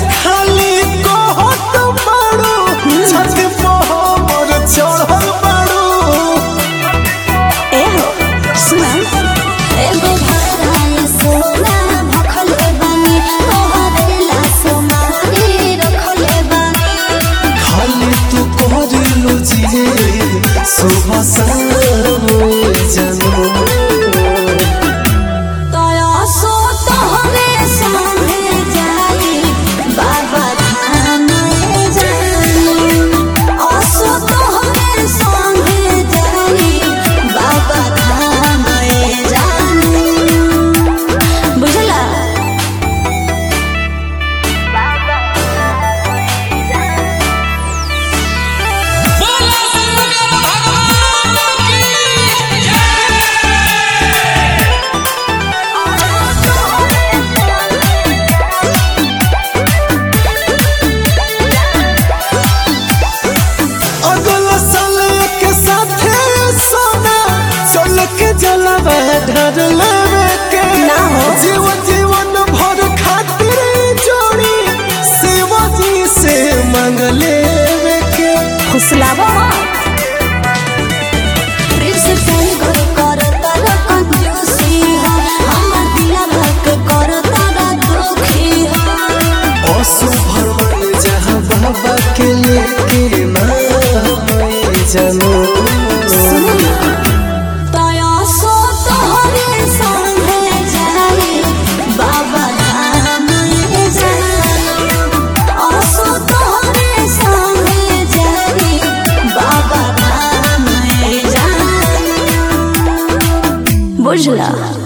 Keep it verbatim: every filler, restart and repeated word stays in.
खाली कहत बाड़ू छत पर चढ़ल बाड़ू। ए हो सुना एगो भराए सोना भखल बानी तोहरे ला सोनारी रखल बानी। खाली तू करिलु जिए सुबह शाम जानू। तोया सो तोहरे संगे जाई बाबा धाम जाई। असो तोहरे संगे जाई बाबा धाम जाई। बुझला अगला साल के साथे सोना चल के जलवा ढर लेवे के ना हो। जीवन जीवन भर खातिर जोड़ी शिवाजी से मांग लेवे के। खुशलावा प्रिंस टाइगर करता रा कंजूसी हो हमर दिला भक करता रा दुखी हो। असुभर मन जहाँ बाबा के लेके ना जानू। तोया सो तोहरे संगे जाई बाबा धाम जाई। असो तोहरे संगे जाई बाबा धाम जाई। बुझला।